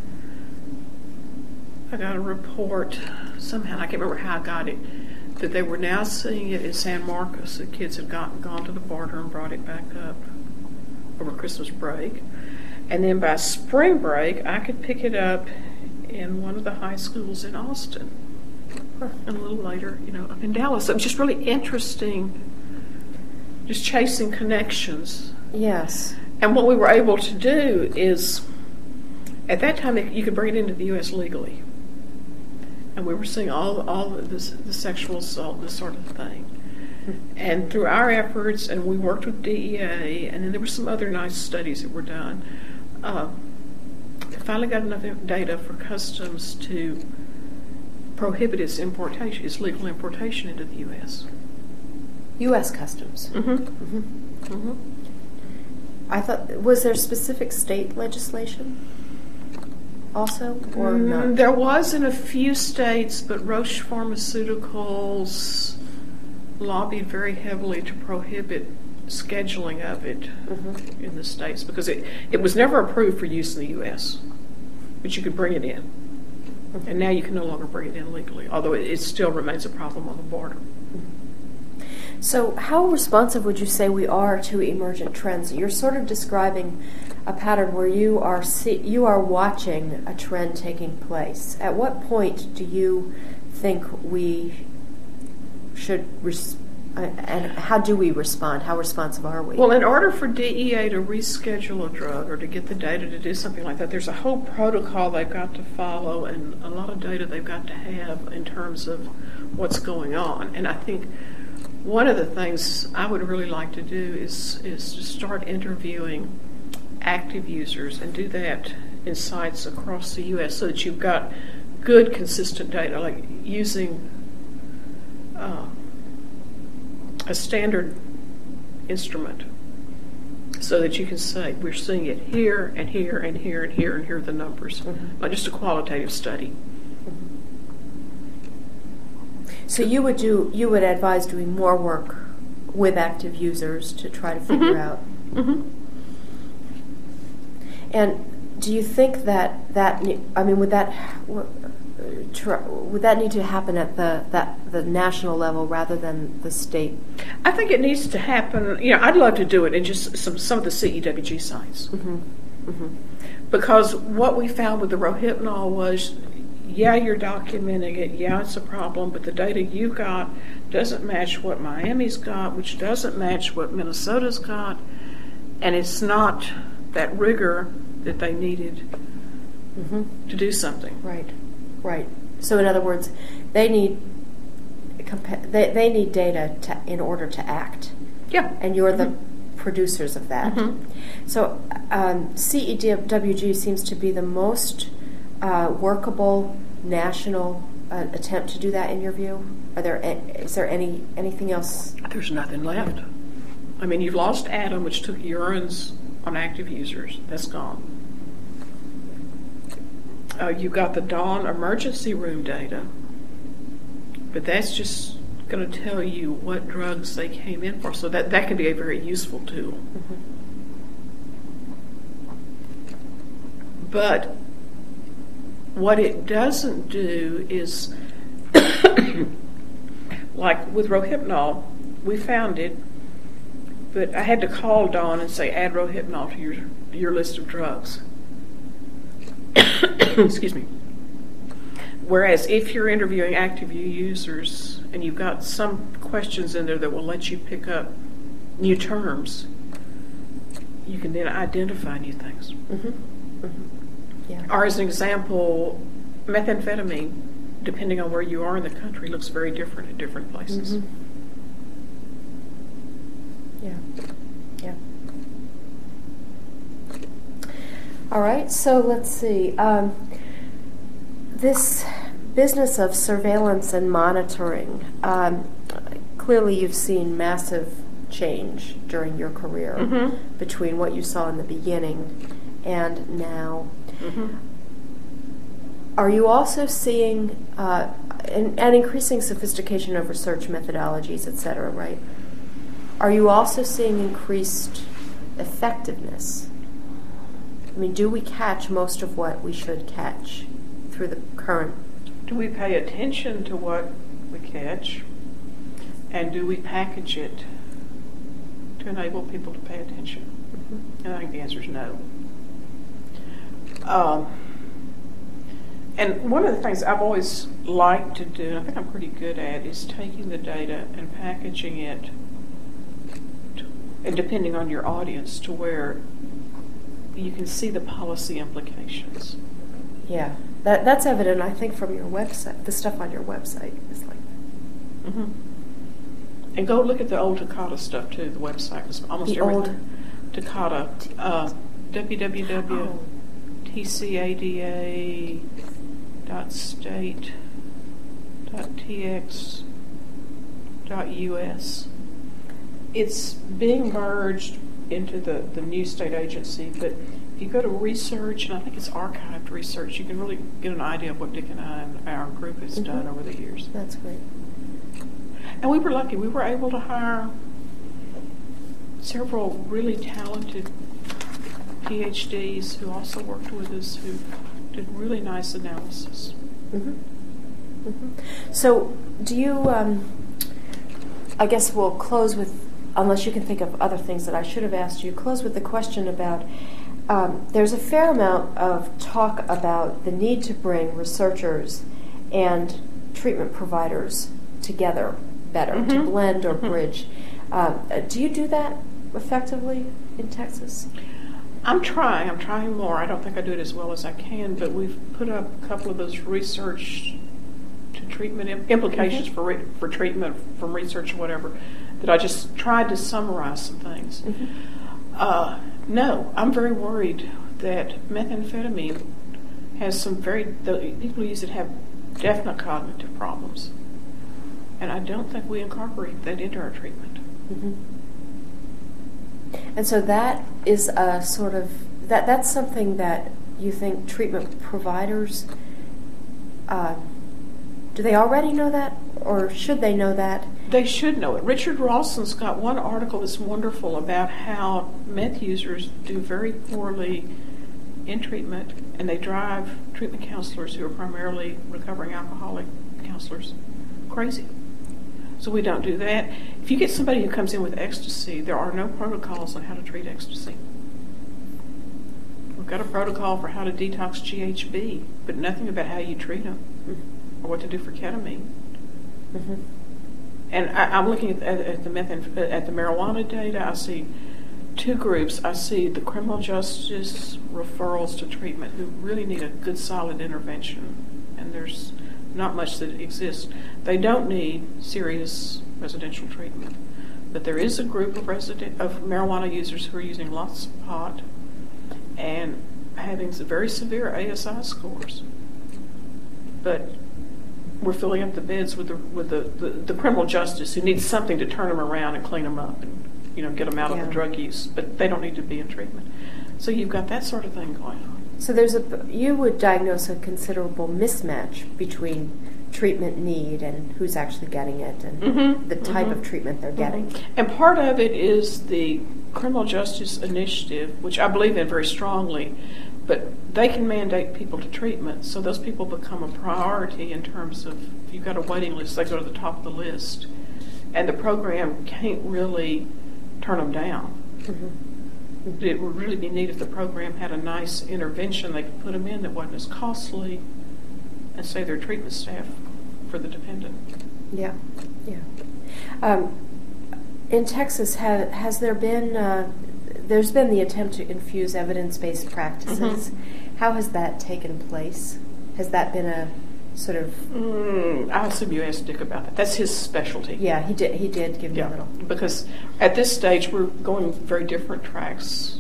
I got a report, somehow, I can't remember how I got it, that they were now seeing it in San Marcos. The kids had gotten, gone to the border and brought it back up over Christmas break. And then by spring break, I could pick it up in one of the high schools in Austin. And a little later, you know, up in Dallas. It was just really interesting, just chasing connections. Yes. And what we were able to do is, at that time, you could bring it into the U S legally. And we were seeing all all the, the sexual assault, this sort of thing. And through our efforts, and we worked with D E A, and then there were some other nice studies that were done, uh, we finally got enough data for Customs to prohibit its importation, its legal importation into the U S. U S Customs. Mm-hmm. Mm-hmm. Mm-hmm. I thought, was there specific state legislation also, or Mm, not? There was in a few states, but Roche Pharmaceuticals lobbied very heavily to prohibit scheduling of it Mhm. in the states because it, it was never approved for use in the U S, but you could bring it in. And now you can no longer bring it in legally, although it, it still remains a problem on the border. So how responsive would you say we are to emergent trends? You're sort of describing a pattern where you are see, you are watching a trend taking place. At what point do you think we should, res- uh, and how do we respond? How responsive are we? Well, in order for D E A to reschedule a drug or to get the data to do something like that, there's a whole protocol they've got to follow and a lot of data they've got to have in terms of what's going on. And I think one of the things I would really like to do is is to start interviewing active users and do that in sites across the U S so that you've got good, consistent data, like using uh, a standard instrument so that you can say, we're seeing it here and here and here and here and here are the numbers, mm-hmm. not just a qualitative study. So you would do you would advise doing more work with active users to try to figure mm-hmm. out. Mm-hmm. And do you think that that ne- I mean would that would that need to happen at the that the national level rather than the state? I think it needs to happen. You know, I'd love to do it in just some some of the C E W G sites, Mm-hmm. Mm-hmm. because what we found with the Rohypnol was, yeah, you're documenting it, yeah, it's a problem, but the data you got doesn't match what Miami's got, which doesn't match what Minnesota's got, and it's not that rigor that they needed Mm-hmm. to do something. Right, right. So in other words, they need compa- they they need data to, in order to act. Yeah. And you're the Mm-hmm. producers of that. Mm-hmm. So um, C E W G seems to be the most uh, workable national uh, attempt to do that. In your view, are there a- is there any anything else? There's nothing left. I mean, you've lost ATOM, which took urines on active users. That's gone. Uh, you've got the Dawn emergency room data, but that's just going to tell you what drugs they came in for. So that, that can be a very useful tool. Mm-hmm. But what it doesn't do is, like with Rohypnol, we found it, but I had to call Dawn and say, add Rohypnol to your, your list of drugs. Excuse me. Whereas if you're interviewing active users and you've got some questions in there that will let you pick up new terms, you can then identify new things. Mm-hmm. Mm-hmm. Yeah. Or as an example, methamphetamine, depending on where you are in the country, looks very different in different places. Mm-hmm. Yeah. Yeah. All right, so let's see. Um, this business of surveillance and monitoring, um, clearly you've seen massive change during your career Mm-hmm. between what you saw in the beginning and now. Mm-hmm. Are you also seeing uh, an, an increasing sophistication of research methodologies, et cetera, right? Are you also seeing increased effectiveness? I mean, do we catch most of what we should catch through the current? Do we pay attention to what we catch? And do we package it to enable people to pay attention? Mm-hmm. And I think the answer is no. Um, and one of the things I've always liked to do, and I think I'm pretty good at, is taking the data and packaging it, to, and depending on your audience, to where you can see the policy implications. Yeah, that that's evident, I think, from your website. The stuff on your website is like that. Mm-hmm. And go look at the old Takata stuff, too. The website was almost The everything. old Takata, uh, w w w dot t c a d a dot state dot t x dot u s. It's being merged into the, the new state agency, but if you go to research, and I think it's archived research, you can really get an idea of what Dick and I and our group has mm-hmm. done over the years. That's great. And we were lucky. We were able to hire several really talented P H Ds who also worked with us, who did really nice analysis. Mm-hmm. Mm-hmm. So do you, um, I guess we'll close with, unless you can think of other things that I should have asked you, close with the question about, um, there's a fair amount of talk about the need to bring researchers and treatment providers together better, mm-hmm. to blend or mm-hmm. bridge. Um, do you do that effectively in Texas? I'm trying. I'm trying more. I don't think I do it as well as I can, but we've put up a couple of those research to treatment implications mm-hmm. for re- for treatment from research or whatever, that I just tried to summarize some things. Mm-hmm. Uh, no, I'm very worried that methamphetamine has some very, the people who use it have definite cognitive problems. And I don't think we incorporate that into our treatment. Mm-hmm. And so that is a sort of, that that's something that you think treatment providers, uh, do they already know that, or should they know that? They should know it. Richard Rawson's got one article that's wonderful about how meth users do very poorly in treatment, and they drive treatment counselors, who are primarily recovering alcoholic counselors, crazy. So we don't do that. If you get somebody who comes in with ecstasy, there are no protocols on how to treat ecstasy. We've got a protocol for how to detox G H B, but nothing about how you treat them or what to do for ketamine. Mm-hmm. And I, I'm looking at, at, at the methan, at the marijuana data. I see two groups. I see the criminal justice referrals to treatment who really need a good, solid intervention, and there's not much that exists. They don't need serious residential treatment, but there is a group of resident of marijuana users who are using lots of pot and having some very severe A S I scores. But we're filling up the beds with the with the, the, the criminal justice who needs something to turn them around and clean them up and, you know, get them out yeah. of the drug use, but they don't need to be in treatment. So you've got that sort of thing going on. So there's a, you would diagnose a considerable mismatch between treatment need and who's actually getting it, and mm-hmm. the type mm-hmm. of treatment they're getting. Mm-hmm. And part of it is the criminal justice initiative, which I believe in very strongly, but they can mandate people to treatment, so those people become a priority in terms of, if you've got a waiting list, they go to the top of the list, and the program can't really turn them down. Mm-hmm. It would really be neat if the program had a nice intervention they could put them in that wasn't as costly and save their treatment staff for the dependent. Yeah, yeah. Um, in Texas, ha- has there been, uh, there's been the attempt to infuse evidence-based practices. Mm-hmm. How has that taken place? Has that been a sort of... Mm, I assume you asked Dick about that. That's his specialty. Yeah, he did He did give me yeah, a little. Because at this stage, we're going very different tracks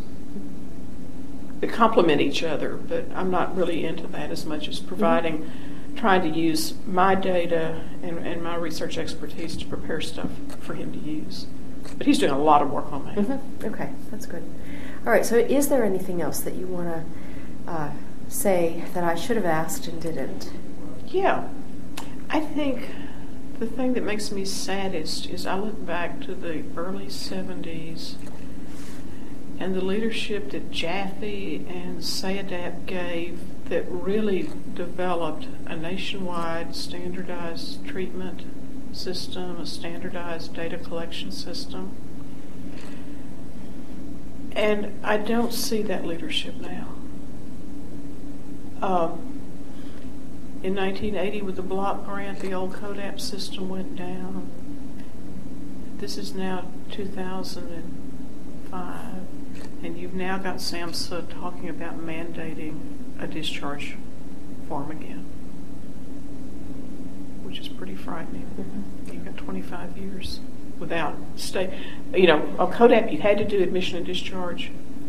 that complement each other, but I'm not really into that as much as providing, mm-hmm. trying to use my data and, and my research expertise to prepare stuff for him to use. But he's doing a lot of work on that. Mm-hmm. Okay, that's good. All right, so is there anything else that you want to uh, say that I should have asked and didn't? Yeah. I think the thing that makes me saddest is I look back to the early seventies and the leadership that Jaffe and SAYADAP gave that really developed a nationwide standardized treatment system, a standardized data collection system. And I don't see that leadership now. Um, in nineteen eighty, with the block grant, the old CODAP system went down. This is now two thousand five, and you've now got SAMHSA talking about mandating a discharge form again, which is pretty frightening. Mm-hmm. You've got twenty-five years without stay. You know, on CODAP, you had to do admission and discharge.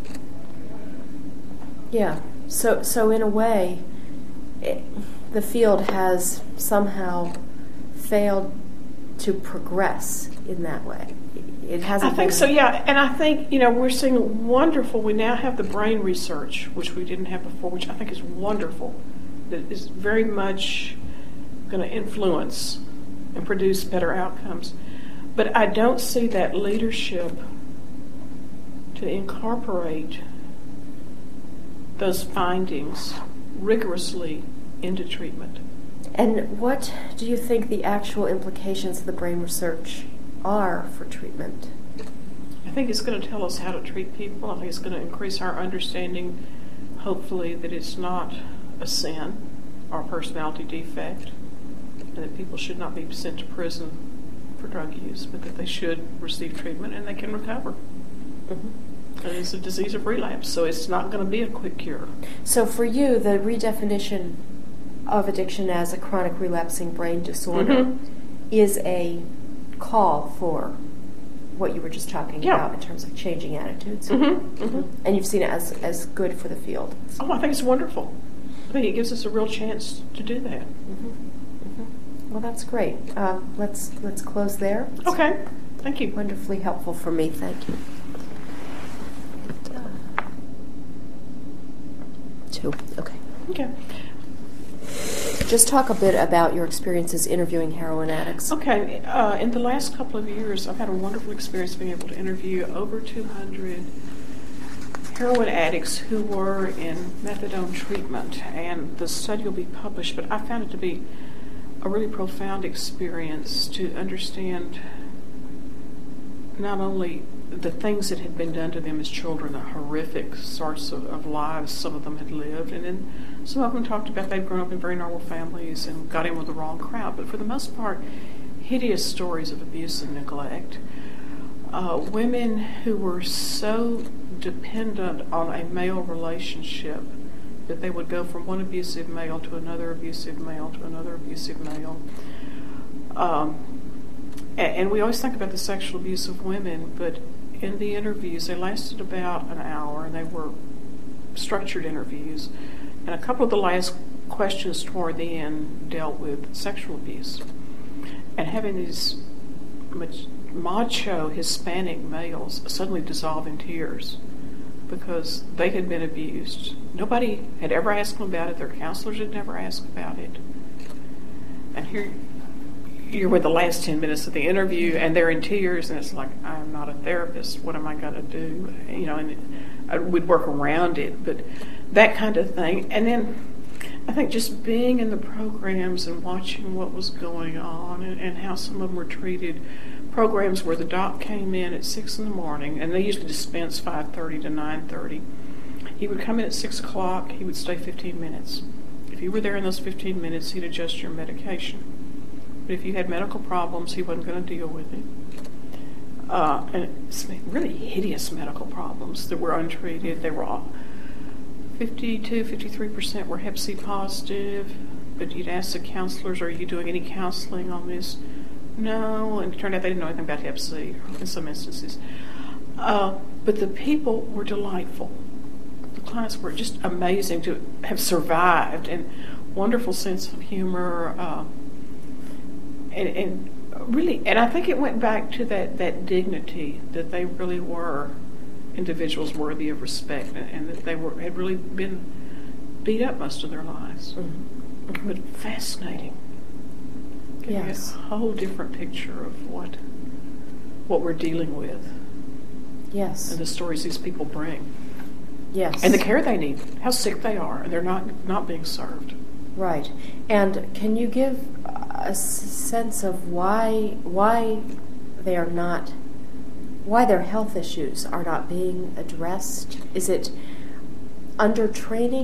Yeah. So, so in a way, it, the field has somehow failed to progress in that way. It hasn't. I think been... so. Yeah, and I think you know we're seeing wonderful. We now have the brain research, which we didn't have before, which I think is wonderful. That is very much going to influence and produce better outcomes. But I don't see that leadership to incorporate those findings rigorously into treatment. And what do you think the actual implications of the brain research are for treatment? I think it's going to tell us how to treat people. I think it's going to increase our understanding, hopefully, that it's not a sin or a personality defect, and that people should not be sent to prison for drug use, but that they should receive treatment and they can recover. Mm-hmm. And it's a disease of relapse, so it's not going to be a quick cure. So for you, the redefinition of addiction as a chronic relapsing brain disorder mm-hmm. is a call for what you were just talking yeah. about in terms of changing attitudes. Mm-hmm. Mm-hmm. And you've seen it as, as good for the field. Oh, I think it's wonderful. I think it gives us a real chance to do that. Mm-hmm. Mm-hmm. Well, that's great. Um, let's let's close there. It's okay. Thank you. Wonderfully helpful for me. Thank you. Two. Okay. Okay. Just talk a bit about your experiences interviewing heroin addicts. Okay. Uh, in the last couple of years, I've had a wonderful experience being able to interview over two hundred heroin addicts who were in methadone treatment, and the study will be published, but I found it to be a really profound experience to understand not only the things that had been done to them as children, the horrific sorts of, of lives some of them had lived, and then some of them talked about they'd grown up in very normal families and got in with the wrong crowd, but for the most part, hideous stories of abuse and neglect. Uh, women who were so dependent on a male relationship that they would go from one abusive male to another abusive male to another abusive male. Um, and, and we always think about the sexual abuse of women, but in the interviews, they lasted about an hour, and they were structured interviews. And a couple of the last questions toward the end dealt with sexual abuse. And having these macho Hispanic males suddenly dissolve in tears because they had been abused. Nobody had ever asked them about it. Their counselors had never asked about it. And here you're with the last ten minutes of the interview, and they're in tears, and it's like, I'm not a therapist. What am I going to do? You know, and I would work around it, but that kind of thing. And then I think just being in the programs and watching what was going on and, and how some of them were treated. Programs where the doc came in at six in the morning, and they usually dispense five thirty to nine thirty. He would come in at six o'clock. He would stay fifteen minutes. If you were there in those fifteen minutes, he'd adjust your medication. But if you had medical problems, he wasn't going to deal with it. Uh, and it's really hideous medical problems that were untreated. They were all fifty-two, fifty-three percent were hep C positive, but you'd ask the counselors, are you doing any counseling on this? No, and it turned out they didn't know anything about hep C in some instances. Uh, but the people were delightful. The clients were just amazing to have survived, and wonderful sense of humor, uh, and, and really, and I think it went back to that, that dignity that they really were individuals worthy of respect, and, and that they were had really been beat up most of their lives. Mm-hmm. But fascinating. Yes. A whole different picture of what what we're dealing with. Yes. And the stories these people bring. Yes. And the care they need, how sick they are, and they're not, not being served. Right. And can you give a s- sense of why why they are not, why their health issues are not being addressed? Is it under training?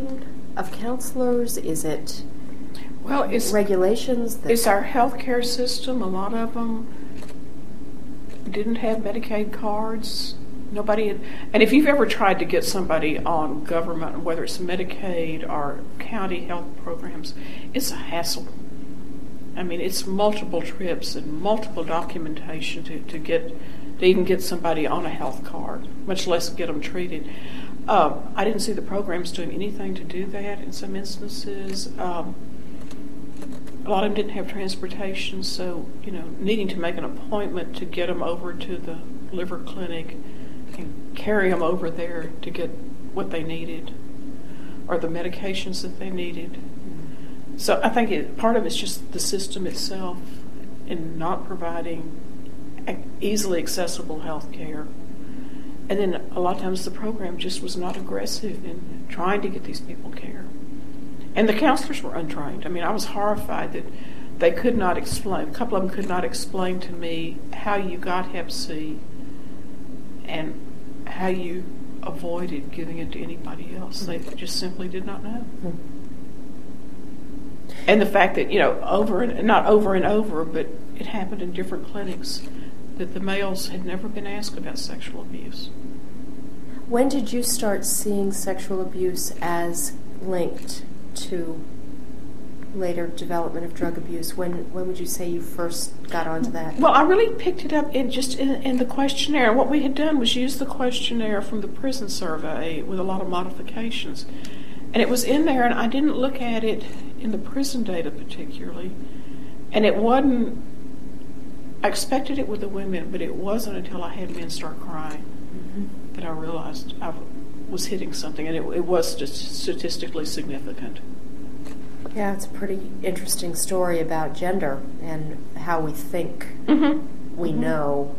of counselors? Is it well, it's regulations? That it's our healthcare system. A lot of them didn't have Medicaid cards. Nobody had, and if you've ever tried to get somebody on government, whether it's Medicaid or county health programs, it's a hassle. I mean, it's multiple trips and multiple documentation to, to get to even get somebody on a health card, much less get them treated. Um, I didn't see the programs doing anything to do that in some instances. Um, a lot of them didn't have transportation, so, you know, needing to make an appointment to get them over to the liver clinic and carry them over there to get what they needed or the medications that they needed. So I think it, part of it's just the system itself in not providing easily accessible health care. And then a lot of times the program just was not aggressive in trying to get these people care. And the counselors were untrained. I mean, I was horrified that they could not explain, a couple of them could not explain to me how you got hep C and how you avoided giving it to anybody else. They just simply did not know. And the fact that, you know, over and not over and over, but it happened in different clinics, that the males had never been asked about sexual abuse. When did you start seeing sexual abuse as linked to later development of drug abuse? When when would you say you first got onto that? Well, I really picked it up in just in, in the questionnaire. What we had done was use the questionnaire from the prison survey with a lot of modifications. And it was in there, and I didn't look at it in the prison data particularly. And it wasn't, I expected it with the women, but it wasn't until I had men start crying mm-hmm. that I realized I was hitting something, and it, it was just statistically significant. Yeah, it's a pretty interesting story about gender and how we think mm-hmm. we mm-hmm. know.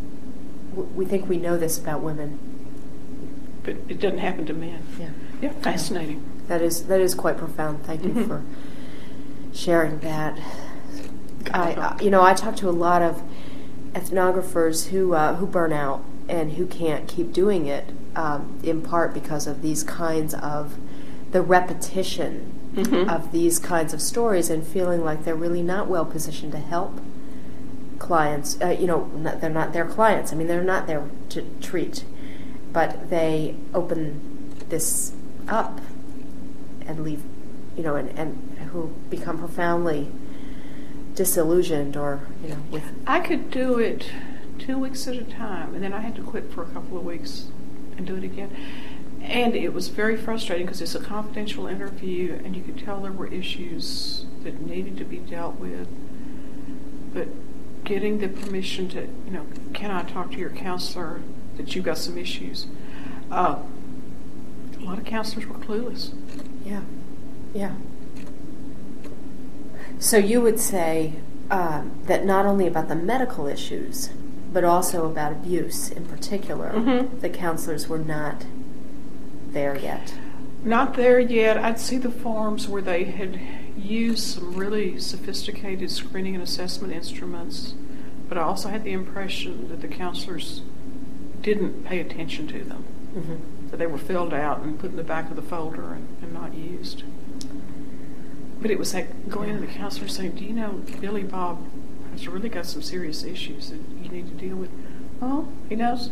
We think we know this about women. But it doesn't happen to men. Yeah. Yeah, fascinating. That is that is quite profound. Thank you mm-hmm. for sharing that. I, I, you know, I talk to a lot of ethnographers who uh, who burn out and who can't keep doing it, um, in part because of these kinds of the repetition mm-hmm. of these kinds of stories, and feeling like they're really not well positioned to help clients. Uh, you know, not, they're not their clients. I mean, they're not there to treat, but they open this up and leave, you know, and, and who become profoundly disillusioned or, you know, with... I could do it two weeks at a time, and then I had to quit for a couple of weeks and do it again. And it was very frustrating because it's a confidential interview, and you could tell there were issues that needed to be dealt with. But getting the permission to, you know, can I talk to your counselor that you've got some issues? Uh, a lot of counselors were clueless. Yeah, yeah. So you would say um, that not only about the medical issues, but also about abuse in particular, mm-hmm. the counselors were not there yet. Not there yet. I'd see the forms where they had used some really sophisticated screening and assessment instruments, but I also had the impression that the counselors didn't pay attention to them. Mm-hmm. So they were filled out and put in the back of the folder and, and not used. But it was like going into the counselor saying, do you know Billy Bob has really got some serious issues that you need to deal with? Oh, he knows.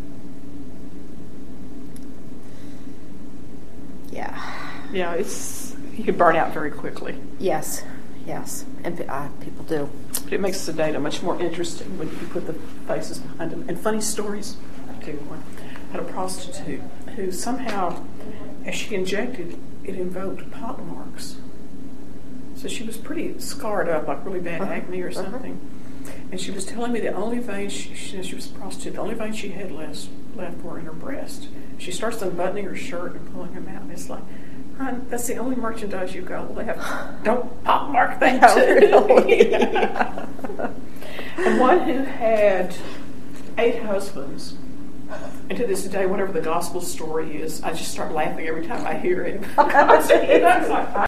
Yeah. Yeah, it's, you can burn out very quickly. Yes, yes, and uh, people do. But it makes the data much more interesting when you put the faces behind them. And funny stories. I'll tell you one. I had a prostitute who somehow, as she injected, it invoked pock marks. So she was pretty scarred up, like really bad uh-huh. acne or something. Uh-huh. And she was telling me the only veins, she, she, she was a prostitute, the only veins she had left, left were in her breast. She starts unbuttoning her shirt and pulling them out. And it's like, hon, that's the only merchandise you've got. Well, they have, don't pock mark that too. Yeah. And one who had eight husbands. And to this day, whatever the gospel story is, I just start laughing every time I hear it.